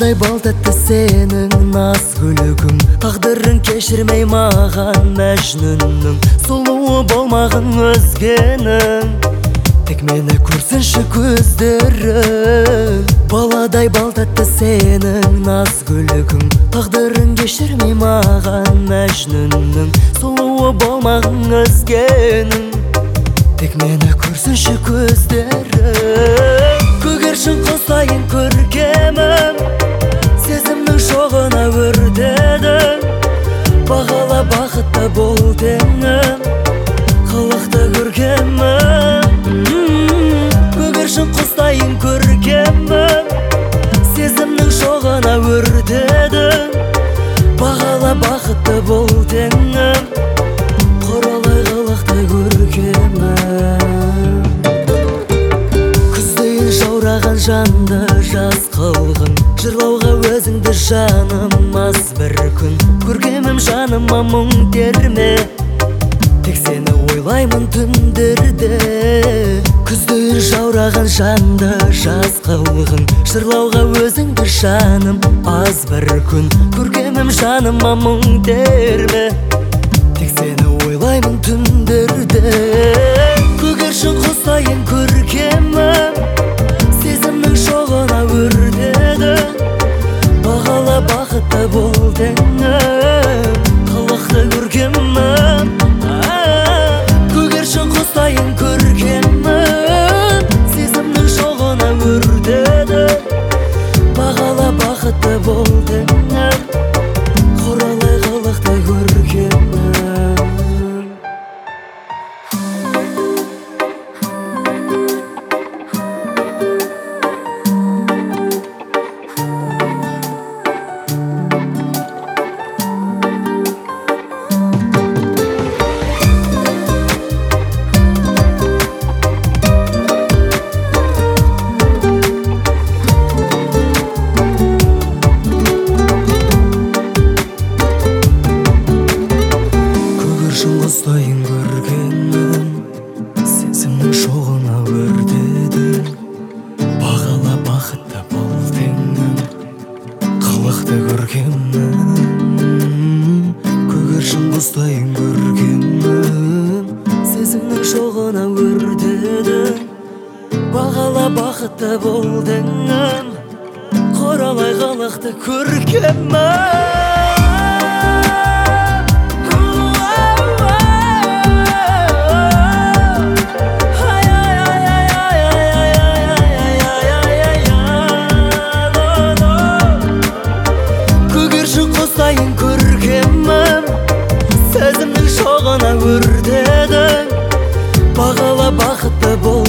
Баладай балтатты сенің наз күлігің, тағдырын кешірмей маған мәжнүннің, сұлуы болмағын өзгенің, тек мені көрсінші көздерің. Баладай балтатты сенің наз күлігің, тағдырын кешірмей маған мәжнүннің, сұлуы болмағын өзгенің, тек мені көрсінші көздерің. Көгершін құсайын көркемім, сезімнің шоғына өртедің, бағала бақытты бол теңім, қылықты көркемім. Көгершін құсайын көркемім, сезімнің шоғына өртедің, бағала бақытты бол теңім, құралай қылықты көркемім. Жанды жаз қылғын, жырлауға өзіңді жаным аз бір күн. Көркемім жаныма мұң терме, тек сені ойлаймын түндерде. Күздейін жаураған жанды жаз қылғын, жырлауға өзіңді жаным аз бір күн. Көркемім жаныма мұң терме, тек сені ойлаймын түндерде. Көгершін құсайын көркемім, сезімнің шоғына өртеді, бағала бақытты бол теңім, қылықты көркемім. Көгершін құсайын көркемім, сезімнің шоғына өртеді, бағала бақытты бол теңім, құралай қылықты көркемім. Құсайын көркемім, сезімнің шоғына өртедің, бағала бақытты бол теңім, қылықты көркемім. Көгершін құсайын көркемім, сезімнің шоғына өртедің, бағала бақытты бол теңім, құралай қылықты көркемім. Құсайын көркемім, сезімнің шоғына өртедің, бағала бақытты бол